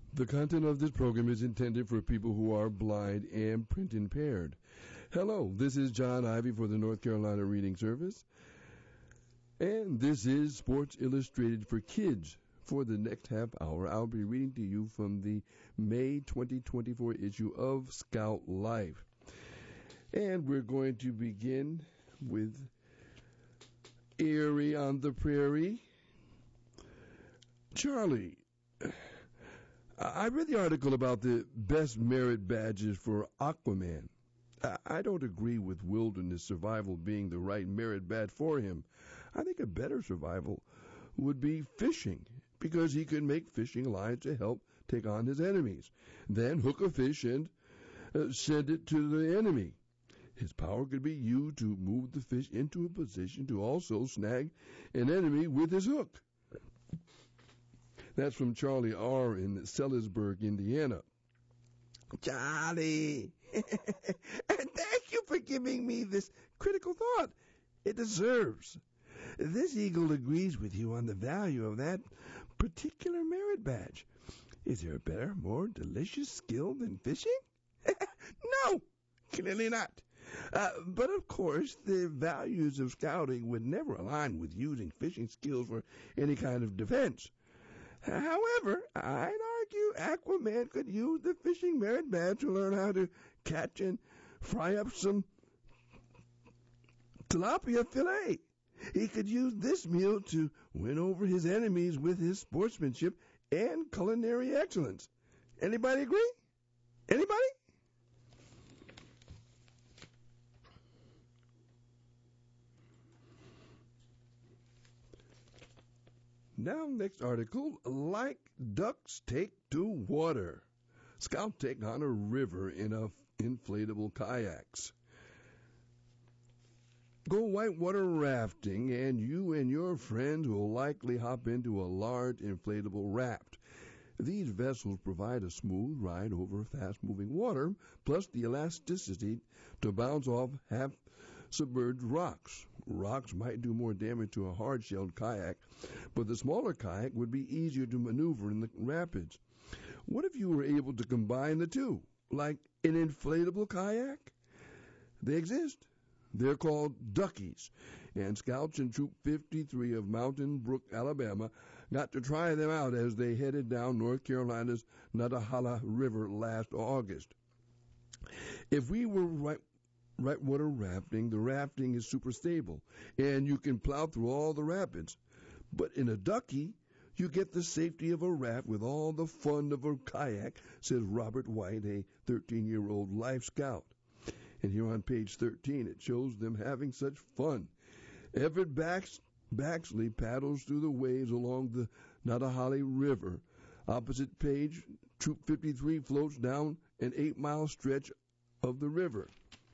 The content of this program is intended for people who are blind and print impaired. Hello, this is John Ivy for the North Carolina Reading Service. And this is Sports Illustrated for Kids. For the next half hour, I'll be reading to you from the May 2024 issue of Scout Life. And we're going to begin with Erie on the Prairie. Charlie, I read the article about the best merit badges for Aquaman. I don't agree with wilderness survival being the right merit badge for him. I think a better survival would be fishing, because he could make fishing lines to help take on his enemies. Then hook a fish and send it to the enemy. His power could be used to move the fish into a position to also snag an enemy with his hook. That's from Charlie R. in Sellersburg, Indiana. Charlie, thank you for giving me this critical thought. It deserves. This eagle agrees with you on the value of that particular merit badge. Is there a better, more delicious skill than fishing? No, clearly not. But of course, the values of scouting would never align with using fishing skills for any kind of defense. However, I'd argue Aquaman could use the fishing merit badge to learn how to catch and fry up some tilapia fillet. He could use this meal to win over his enemies with his sportsmanship and culinary excellence. Anybody agree? Anybody? Now, next article, like ducks take to water. Scouts take on a river in inflatable kayaks. Go whitewater rafting, and you and your friends will likely hop into a large inflatable raft. These vessels provide a smooth ride over fast-moving water, plus the elasticity to bounce off half-submerged rocks. Rocks might do more damage to a hard-shelled kayak, but the smaller kayak would be easier to maneuver in the rapids. What if you were able to combine the two, like an inflatable kayak? They exist. They're called duckies, and Scouts in Troop 53 of Mountain Brook, Alabama, got to try them out as they headed down North Carolina's Nantahala River last August. If we were whitewater rafting, the rafting is super stable, and you can plow through all the rapids. But in a ducky, you get the safety of a raft with all the fun of a kayak, says Robert White, a 13-year-old life scout. And here on page 13, it shows them having such fun. Everett Baxley paddles through the waves along the Nantahala River. Opposite page, Troop 53 floats down an 8-mile stretch of the river.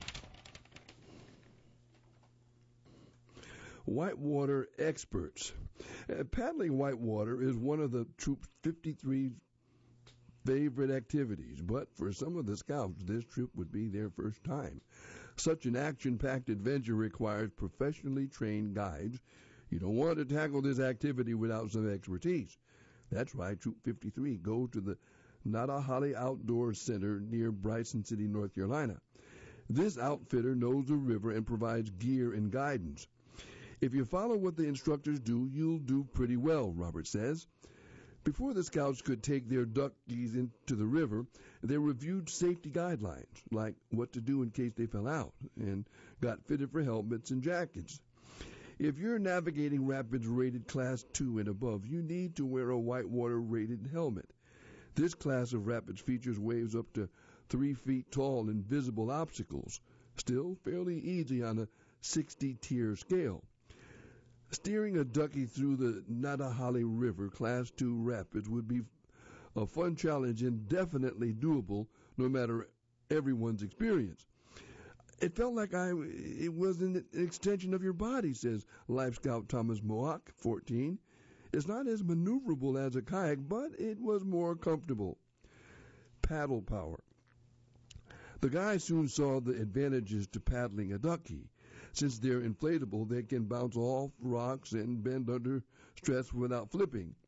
Whitewater experts. Paddling whitewater is one of the Troop 53's favorite activities, but for some of the scouts, this trip would be their first time. Such an action-packed adventure requires professionally trained guides. You don't want to tackle this activity without some expertise. That's right, Troop 53 goes to the Nantahala Outdoor Center near Bryson City, North Carolina. This outfitter knows the river and provides gear and guidance. If you follow what the instructors do, you'll do pretty well, Robert says. Before the scouts could take their duckies into the river, they reviewed safety guidelines, like what to do in case they fell out, and got fitted for helmets and jackets. If you're navigating rapids rated Class 2 and above, you need to wear a whitewater rated helmet. This class of rapids features waves up to 3 feet tall and visible obstacles, still fairly easy on a 60-tier scale. Steering a ducky through the Nantahala River Class 2 rapids would be a fun challenge and definitely doable no matter everyone's experience. It felt like it was an extension of your body, says Life Scout Thomas Moak, 14. It's not as maneuverable as a kayak, but it was more comfortable. Paddle power. The guys soon saw the advantages to paddling a ducky. Since they're inflatable, they can bounce off rocks and bend under stress without flipping.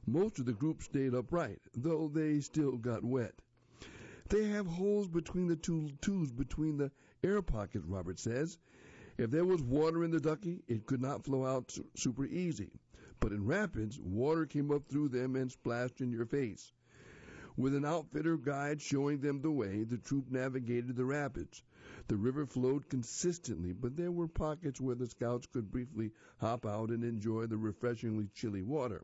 Most of the group stayed upright, though they still got wet. They have holes between the tubes between the air pockets, Robert says. If there was water in the ducky, it could not flow out super easy. But in rapids, water came up through them and splashed in your face. With an outfitter guide showing them the way, the troop navigated the rapids. The river flowed consistently, but there were pockets where the scouts could briefly hop out and enjoy the refreshingly chilly water.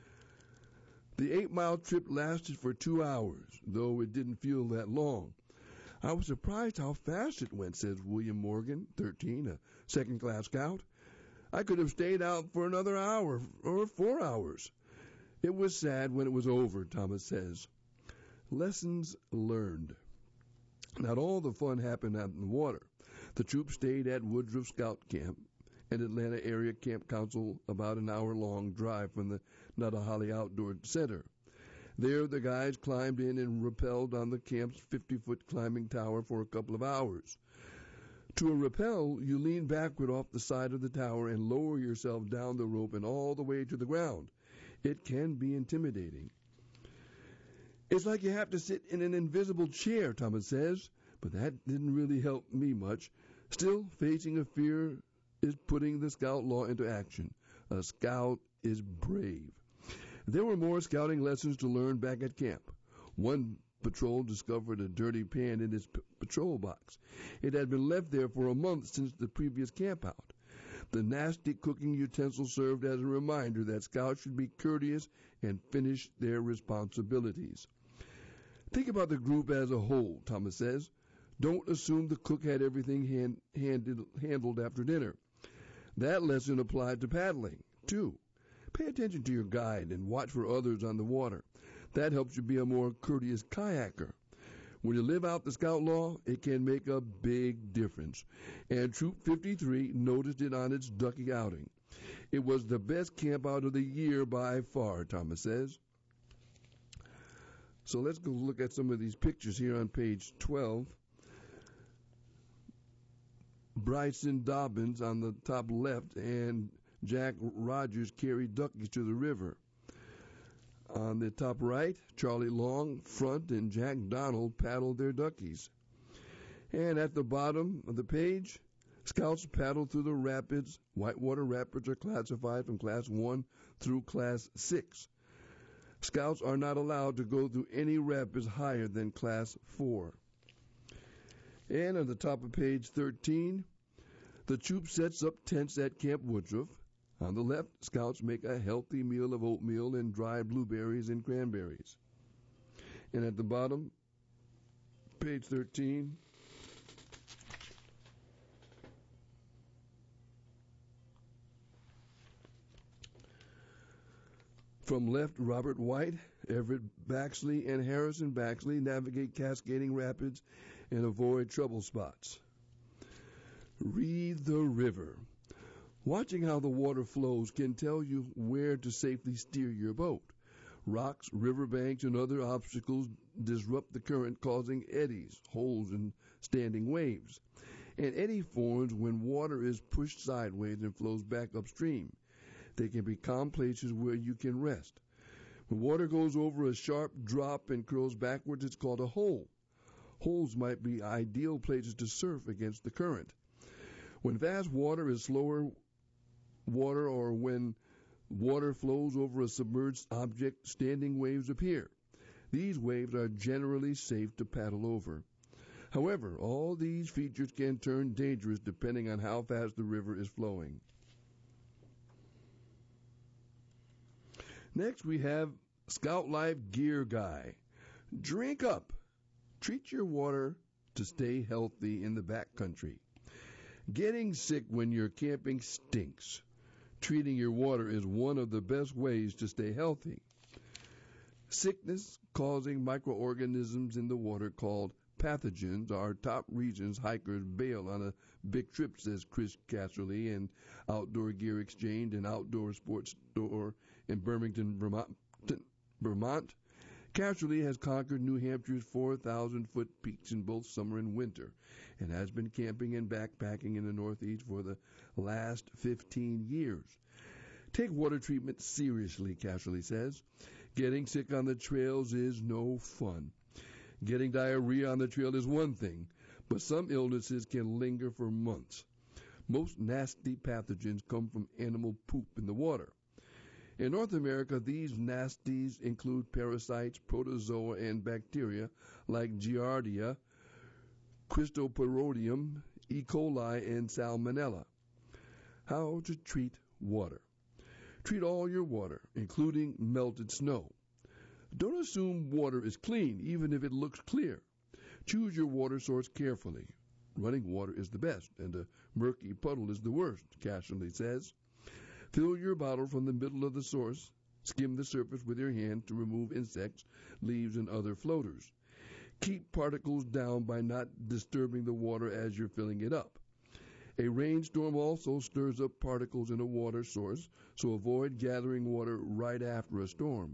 The 8-mile trip lasted for 2 hours, though it didn't feel that long. I was surprised how fast it went, says William Morgan, 13, a second-class scout. I could have stayed out for another hour or 4 hours. It was sad when it was over, Thomas says. Lessons learned. Not all the fun happened out in the water. The troop stayed at Woodruff Scout Camp, an Atlanta Area Camp Council about an hour-long drive from the Nuttahalli Outdoor Center. There, the guys climbed in and rappelled on the camp's 50-foot climbing tower for a couple of hours. To a rappel, you lean backward off the side of the tower and lower yourself down the rope and all the way to the ground. It can be intimidating. It's like you have to sit in an invisible chair, Thomas says, but that didn't really help me much. Still, facing a fear is putting the scout law into action. A scout is brave. There were more scouting lessons to learn back at camp. One patrol discovered a dirty pan in his patrol box. It had been left there for a month since the previous campout. The nasty cooking utensil served as a reminder that scouts should be courteous and finish their responsibilities. Think about the group as a whole, Thomas says. Don't assume the cook had everything handled after dinner. That lesson applied to paddling, too. Pay attention to your guide and watch for others on the water. That helps you be a more courteous kayaker. When you live out the scout law, it can make a big difference. And Troop 53 noticed it on its ducky outing. It was the best camp out of the year by far, Thomas says. So let's go look at some of these pictures here on page 12. Bryson Dobbins on the top left and Jack Rogers carried duckies to the river. On the top right, Charlie Long, front, and Jack Donald paddled their duckies. And at the bottom of the page, scouts paddled through the rapids. Whitewater rapids are classified from Class 1 through Class 6. Scouts are not allowed to go through any rapids higher than Class 4. And on the top of page 13, the troop sets up tents at Camp Woodruff. On the left, scouts make a healthy meal of oatmeal and dried blueberries and cranberries. And at the bottom, page 13, from left, Robert White, Everett Baxley, and Harrison Baxley navigate cascading rapids and avoid trouble spots. Read the river. Watching how the water flows can tell you where to safely steer your boat. Rocks, riverbanks, and other obstacles disrupt the current, causing eddies, holes, and standing waves. An eddy forms when water is pushed sideways and flows back upstream. They can be calm places where you can rest. When water goes over a sharp drop and curls backwards, it's called a hole. Holes might be ideal places to surf against the current. When vast water is slower water or when water flows over a submerged object, standing waves appear. These waves are generally safe to paddle over. However, all these features can turn dangerous depending on how fast the river is flowing. Next, we have Scout Life Gear Guy. Drink up. Treat your water to stay healthy in the backcountry. Getting sick when you're camping stinks. Treating your water is one of the best ways to stay healthy. Sickness-causing microorganisms in the water called pathogens are top reasons hikers bail on a big trip, says Chris Casserly, an Outdoor Gear Exchange and outdoor sports store in Birmingham, Vermont. Casserly has conquered New Hampshire's 4,000-foot peaks in both summer and winter and has been camping and backpacking in the Northeast for the last 15 years. Take water treatment seriously, Casserly says. Getting sick on the trails is no fun. Getting diarrhea on the trail is one thing, but some illnesses can linger for months. Most nasty pathogens come from animal poop in the water. In North America, these nasties include parasites, protozoa, and bacteria like Giardia, Cryptosporidium, E. coli, and Salmonella. How to treat water. Treat all your water, including melted snow. Don't assume water is clean, even if it looks clear. Choose your water source carefully. Running water is the best, and a murky puddle is the worst, Casserly says. Fill your bottle from the middle of the source. Skim the surface with your hand to remove insects, leaves, and other floaters. Keep particles down by not disturbing the water as you're filling it up. A rainstorm also stirs up particles in a water source, so avoid gathering water right after a storm.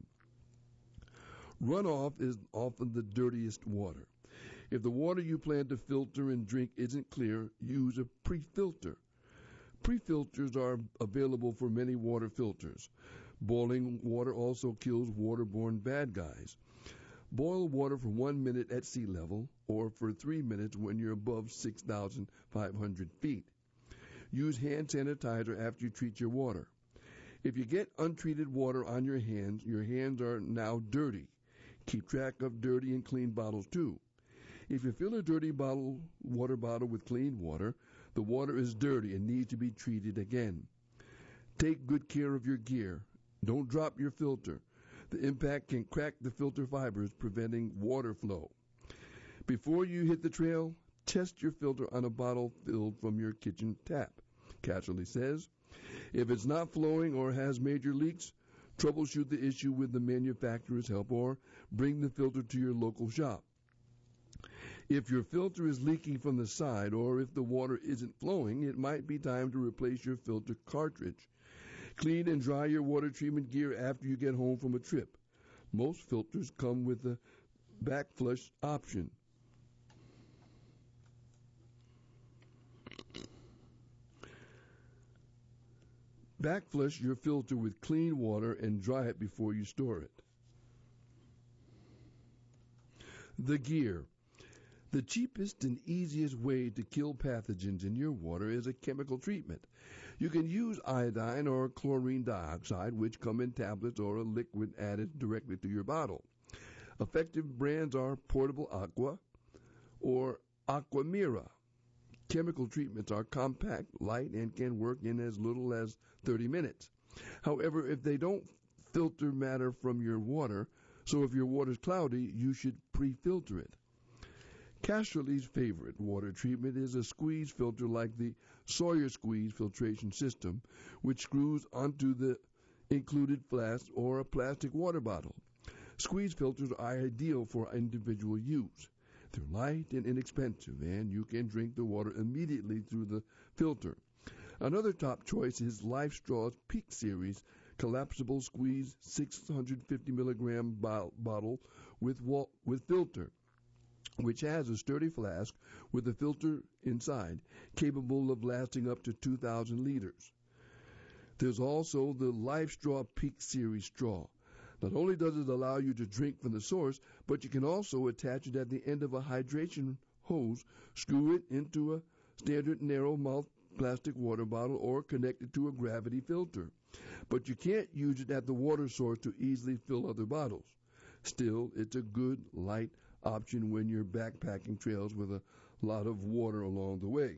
Runoff is often the dirtiest water. If the water you plan to filter and drink isn't clear, use a pre-filter. Pre-filters are available for many water filters. Boiling water also kills waterborne bad guys. Boil water for 1 minute at sea level or for 3 minutes when you're above 6,500 feet. Use hand sanitizer after you treat your water. If you get untreated water on your hands are now dirty. Keep track of dirty and clean bottles too. If you fill a dirty water bottle with clean water, the water is dirty and needs to be treated again. Take good care of your gear. Don't drop your filter. The impact can crack the filter fibers, preventing water flow. Before you hit the trail, test your filter on a bottle filled from your kitchen tap, Casserly says. If it's not flowing or has major leaks, troubleshoot the issue with the manufacturer's help or bring the filter to your local shop. If your filter is leaking from the side or if the water isn't flowing, it might be time to replace your filter cartridge. Clean and dry your water treatment gear after you get home from a trip. Most filters come with a back flush option. Backflush your filter with clean water and dry it before you store it. The gear. The cheapest and easiest way to kill pathogens in your water is a chemical treatment. You can use iodine or chlorine dioxide, which come in tablets or a liquid added directly to your bottle. Effective brands are Portable Aqua or Aquamira. Chemical treatments are compact, light, and can work in as little as 30 minutes. However, if they don't filter matter from your water, so if your water is cloudy, you should pre-filter it. Casserly's favorite water treatment is a squeeze filter like the Sawyer Squeeze filtration system, which screws onto the included flask or a plastic water bottle. Squeeze filters are ideal for individual use. They're light and inexpensive, and you can drink the water immediately through the filter. Another top choice is LifeStraw's Peak Series collapsible squeeze 650 milligram bottle with filter, which has a sturdy flask with a filter inside, capable of lasting up to 2,000 liters. There's also the LifeStraw Peak Series straw. Not only does it allow you to drink from the source, but you can also attach it at the end of a hydration hose, screw it into a standard narrow mouth plastic water bottle, or connect it to a gravity filter. But you can't use it at the water source to easily fill other bottles. Still, it's a good, light option when you're backpacking trails with a lot of water along the way.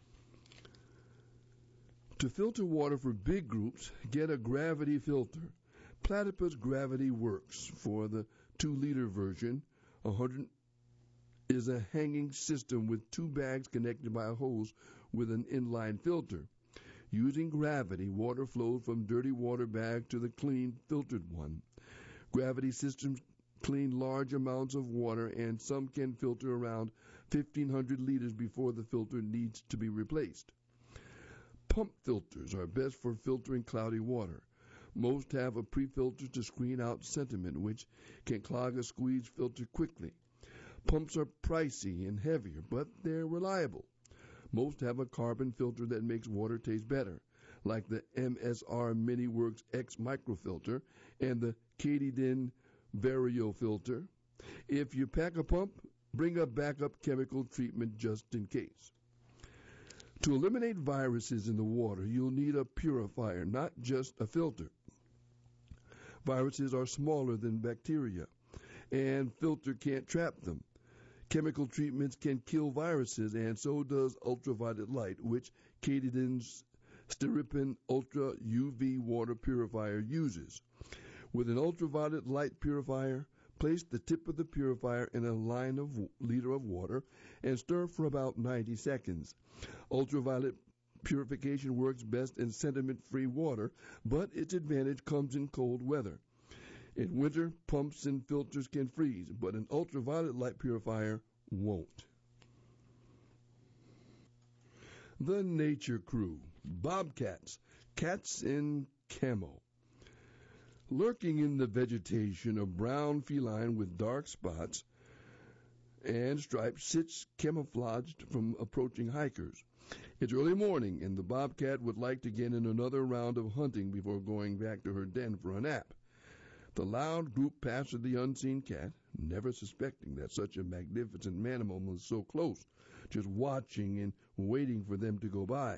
To filter water for big groups, get a gravity filter. Platypus Gravity Works. For the 2-liter version, 100 is a hanging system with 2 bags connected by a hose with an inline filter. Using gravity, water flows from dirty water bag to the clean, filtered one. Gravity systems clean large amounts of water, and some can filter around 1,500 liters before the filter needs to be replaced. Pump filters are best for filtering cloudy water. Most have a pre-filter to screen out sediment, which can clog a squeeze filter quickly. Pumps are pricey and heavier, but they're reliable. Most have a carbon filter that makes water taste better. like the MSR MiniWorks X microfilter and the Katydyn Vario filter. If you pack a pump, bring a backup chemical treatment just in case. To eliminate viruses in the water, you'll need a purifier, not just a filter. Viruses are smaller than bacteria, and filter can't trap them. Chemical treatments can kill viruses, and so does ultraviolet light, which Katydyn's Stirpin Ultra UV water purifier uses. With an ultraviolet light purifier, place the tip of the purifier in a liter of water and stir for about 90 seconds. Ultraviolet purification works best in sediment-free water, but its advantage comes in cold weather. In winter, pumps and filters can freeze, but an ultraviolet light purifier won't. The Nature Crew, bobcats, cats in camo. Lurking in the vegetation, a brown feline with dark spots and stripes sits camouflaged from approaching hikers. It's early morning, and the bobcat would like to get in another round of hunting before going back to her den for a nap. The loud group passes the unseen cat, never suspecting that such a magnificent mammal was so close, just watching and waiting for them to go by.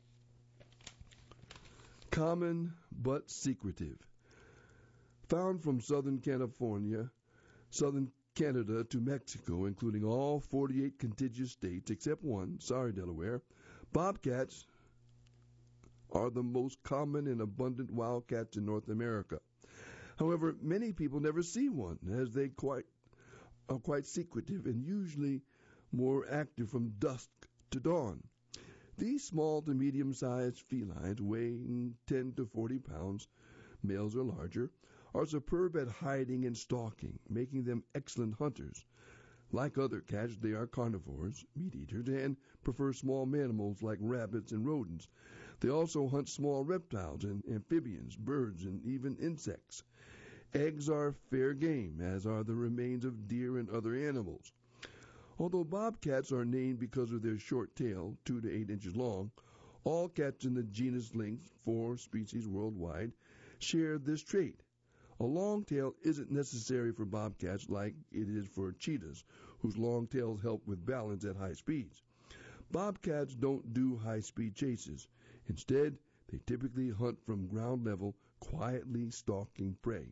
Common but secretive. Found from southern California, southern Canada to Mexico, including all 48 contiguous states except one, sorry Delaware, bobcats are the most common and abundant wildcats in North America. However, many people never see one, as they are quite secretive and usually more active from dusk to dawn. These small to medium-sized felines, weighing 10 to 40 pounds, males or larger, are superb at hiding and stalking, making them excellent hunters. Like other cats, they are carnivores, meat-eaters, and prefer small mammals like rabbits and rodents. They also hunt small reptiles and amphibians, birds, and even insects. Eggs are fair game, as are the remains of deer and other animals. Although bobcats are named because of their short tail, 2 to 8 inches long, all cats in the genus Lynx, 4 species worldwide, share this trait. A long tail isn't necessary for bobcats like it is for cheetahs, whose long tails help with balance at high speeds. Bobcats don't do high-speed chases. Instead, they typically hunt from ground level, quietly stalking prey.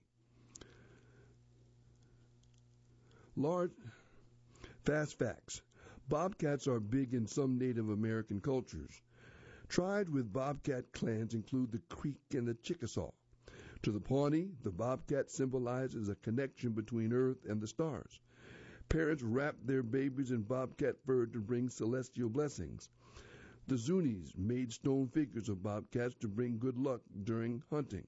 Fast facts. Bobcats are big in some Native American cultures. Tribes with bobcat clans include the Creek and the Chickasaw. To the Pawnee, the bobcat symbolizes a connection between Earth and the stars. Parents wrap their babies in bobcat fur to bring celestial blessings. The Zunis made stone figures of bobcats to bring good luck during hunting.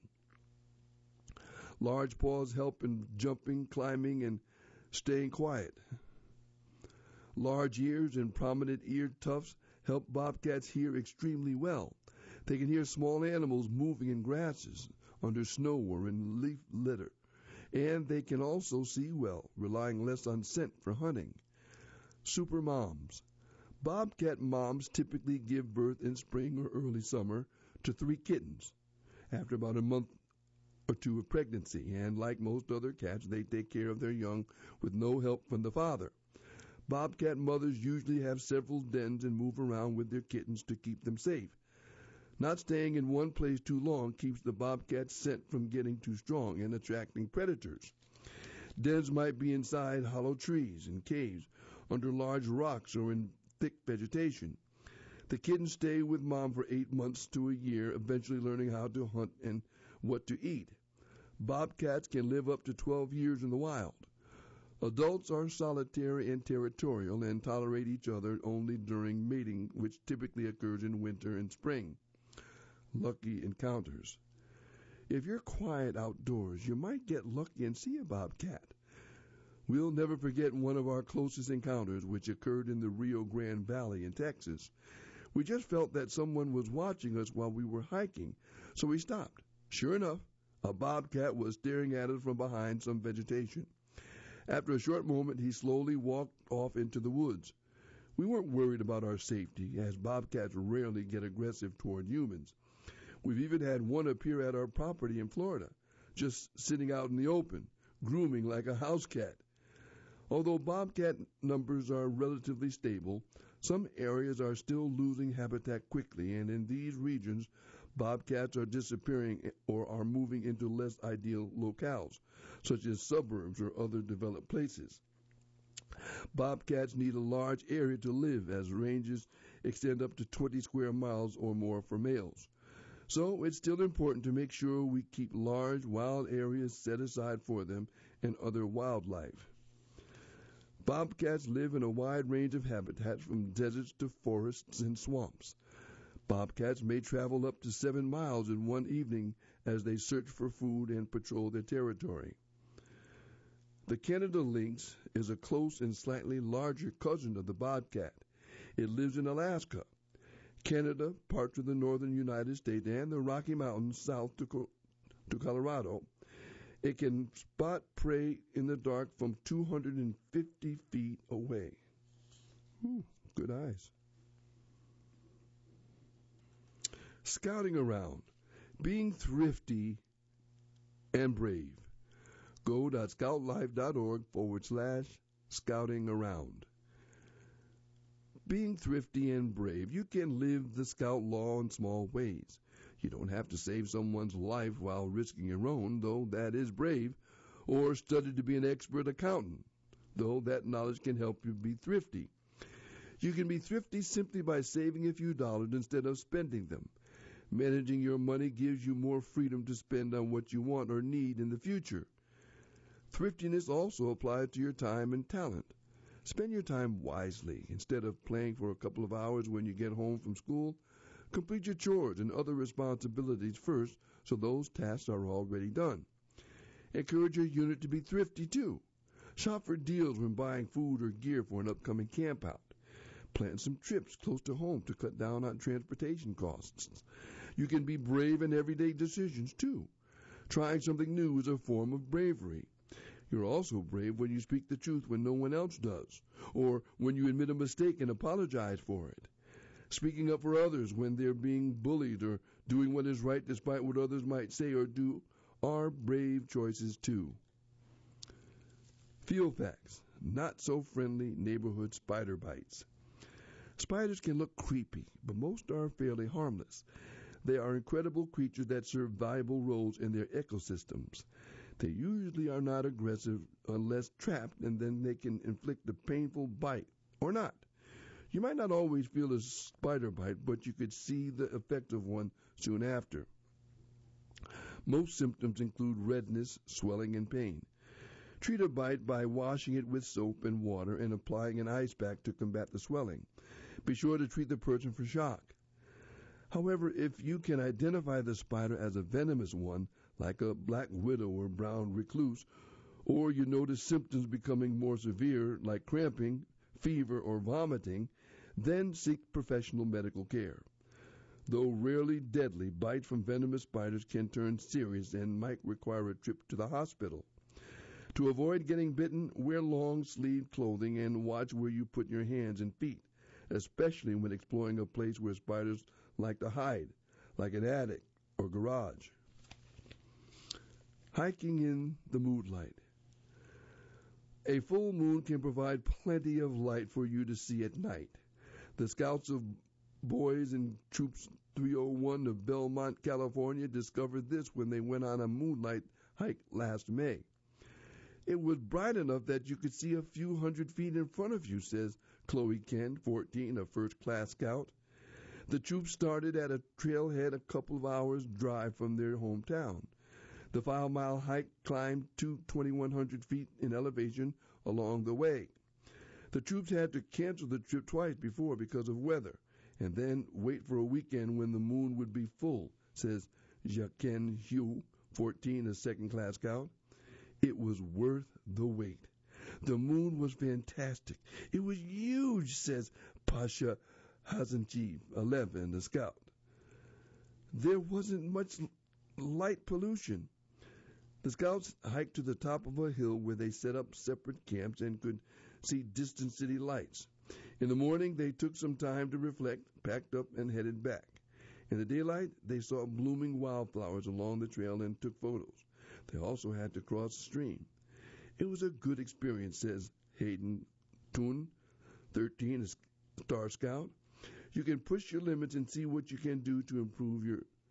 Large paws help in jumping, climbing, and staying quiet. Large ears and prominent ear tufts help bobcats hear extremely well. They can hear small animals moving in grasses, under snow or in leaf litter, and they can also see well, relying less on scent for hunting. Super moms. Bobcat moms typically give birth in spring or early summer to 3 kittens after about a month or 2 of pregnancy, and like most other cats, they take care of their young with no help from the father. Bobcat mothers usually have several dens and move around with their kittens to keep them safe. Not staying in one place too long keeps the bobcat's scent from getting too strong and attracting predators. Dens might be inside hollow trees and caves, under large rocks, or in thick vegetation. The kittens stay with mom for 8 months to a year, eventually learning how to hunt and what to eat. Bobcats can live up to 12 years in the wild. Adults are solitary and territorial and tolerate each other only during mating, which typically occurs in winter and spring. Lucky encounters. If you're quiet outdoors, you might get lucky and see a bobcat. We'll never forget one of our closest encounters, which occurred in the Rio Grande Valley in Texas. We just felt that someone was watching us while we were hiking, so we stopped. Sure enough, a bobcat was staring at us from behind some vegetation. After a short moment, he slowly walked off into the woods. We weren't worried about our safety, as bobcats rarely get aggressive toward humans. We've even had one appear at our property in Florida, just sitting out in the open, grooming like a house cat. Although bobcat numbers are relatively stable, some areas are still losing habitat quickly, and in these regions, bobcats are disappearing or are moving into less ideal locales, such as suburbs or other developed places. Bobcats need a large area to live, as ranges extend up to 20 square miles or more for males. So it's still important to make sure we keep large wild areas set aside for them and other wildlife. Bobcats live in a wide range of habitats, from deserts to forests and swamps. Bobcats may travel up to 7 miles in one evening as they search for food and patrol their territory. The Canada lynx is a close and slightly larger cousin of the bobcat. It lives in Alaska, Canada, parts of the northern United States, and the Rocky Mountains south to Colorado. It can spot prey in the dark from 250 feet away. Good eyes. Scouting around. Being thrifty and brave. go.scoutlife.org/scouting around. Being thrifty and brave. You can live the scout law in small ways. You don't have to save someone's life while risking your own, though that is brave, or study to be an expert accountant, though that knowledge can help you be thrifty. You can be thrifty simply by saving a few dollars instead of spending them. Managing your money gives you more freedom to spend on what you want or need in the future. Thriftiness also applies to your time and talent. Spend your time wisely. Instead of playing for a couple of hours when you get home from school, complete your chores and other responsibilities first so those tasks are already done. Encourage your unit to be thrifty too. Shop for deals when buying food or gear for an upcoming campout. Plan some trips close to home to cut down on transportation costs. You can be brave in everyday decisions too. Trying something new is a form of bravery. You're also brave when you speak the truth when no one else does, or when you admit a mistake and apologize for it. Speaking up for others when they're being bullied or doing what is right despite what others might say or do are brave choices too. Field facts. Not so friendly neighborhood spider bites. Spiders can look creepy, but most are fairly harmless. They are incredible creatures that serve valuable roles in their ecosystems. They usually are not aggressive unless trapped, and then they can inflict a painful bite, or not. You might not always feel a spider bite, but you could see the effect of one soon after. Most symptoms include redness, swelling, and pain. Treat a bite by washing it with soap and water and applying an ice pack to combat the swelling. Be sure to treat the person for shock. However, if you can identify the spider as a venomous one, like a black widow or brown recluse, or you notice symptoms becoming more severe, like cramping, fever, or vomiting, then seek professional medical care. Though rarely deadly, bites from venomous spiders can turn serious and might require a trip to the hospital. To avoid getting bitten, wear long-sleeved clothing and watch where you put your hands and feet, especially when exploring a place where spiders like to hide, like an attic or garage. Hiking in the moonlight. A full moon can provide plenty of light for you to see at night. The Scouts of Boys in Troops 301 of Belmont, California discovered this when they went on a moonlight hike last May. It was bright enough that you could see a few hundred feet in front of you, says Chloe Ken, 14, a first-class scout. The troop started at a trailhead a couple of hours' drive from their hometown. The 5-mile hike climbed to 2,100 feet in elevation along the way. The troops had to cancel the trip twice before because of weather, and then wait for a weekend when the moon would be full, says Jaquen Hugh, 14, a second-class scout. It was worth the wait. The moon was fantastic. It was huge, says Pasha Hasanchi, 11, a scout. There wasn't much light pollution. The scouts hiked to the top of a hill where they set up separate camps and could see distant city lights. In the morning, they took some time to reflect, packed up, and headed back. In the daylight, they saw blooming wildflowers along the trail and took photos. They also had to cross the stream. It was a good experience, says Hayden Toon, 13, a Star Scout. You can push your limits and see what you can do to improve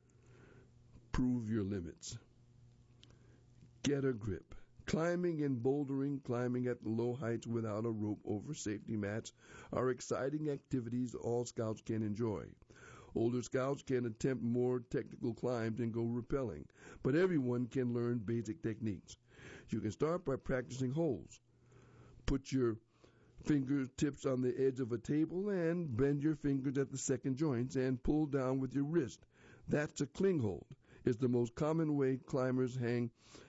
your limits. Get a grip. Climbing and bouldering, climbing at low heights without a rope over safety mats are exciting activities all scouts can enjoy. Older scouts can attempt more technical climbs and go rappelling, but everyone can learn basic techniques. You can start by practicing holds. Put your fingertips on the edge of a table and bend your fingers at the second joints and pull down with your wrist. That's a cling hold. It's the most common way climbers hang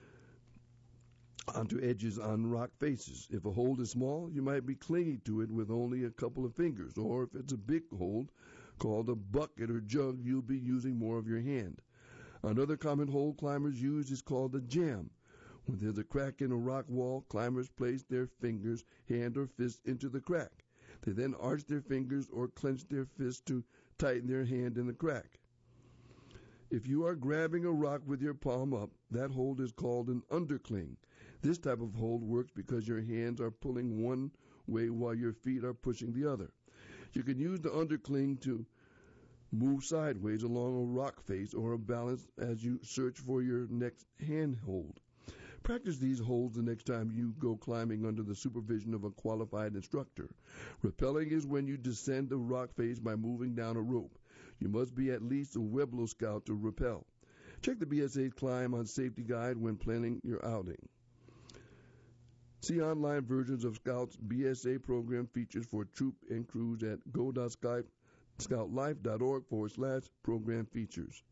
onto edges on rock faces. If a hold is small, you might be clinging to it with only a couple of fingers, or if it's a big hold called a bucket or jug, you'll be using more of your hand. Another common hold climbers use is called a jam. When there's a crack in a rock wall, climbers place their fingers, hand, or fist into the crack. They then arch their fingers or clench their fist to tighten their hand in the crack. If you are grabbing a rock with your palm up, that hold is called an undercling. This type of hold works because your hands are pulling one way while your feet are pushing the other. You can use the undercling to move sideways along a rock face or a balance as you search for your next hand hold. Practice these holds the next time you go climbing under the supervision of a qualified instructor. Rappelling is when you descend a rock face by moving down a rope. You must be at least a Webelos Scout to rappel. Check the BSA's Climb on Safety Guide when planning your outing. See online versions of Scouts' BSA program features for troop and crews at go.scoutlife.org/program features.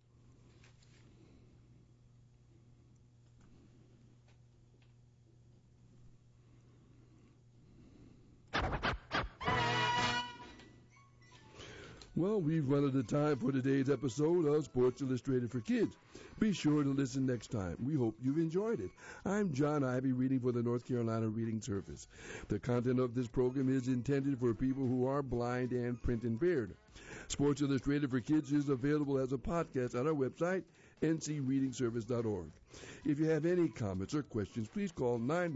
Well, we've run out of time for today's episode of Sports Illustrated for Kids. Be sure to listen next time. We hope you've enjoyed it. I'm John Ivy, reading for the North Carolina Reading Service. The content of this program is intended for people who are blind and print impaired. Sports Illustrated for Kids is available as a podcast on our website, ncreadingservice.org. If you have any comments or questions, please call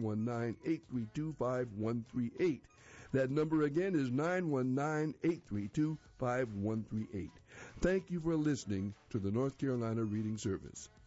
919-832-5138. That number again is 919-832-5138. Thank you for listening to the North Carolina Reading Service.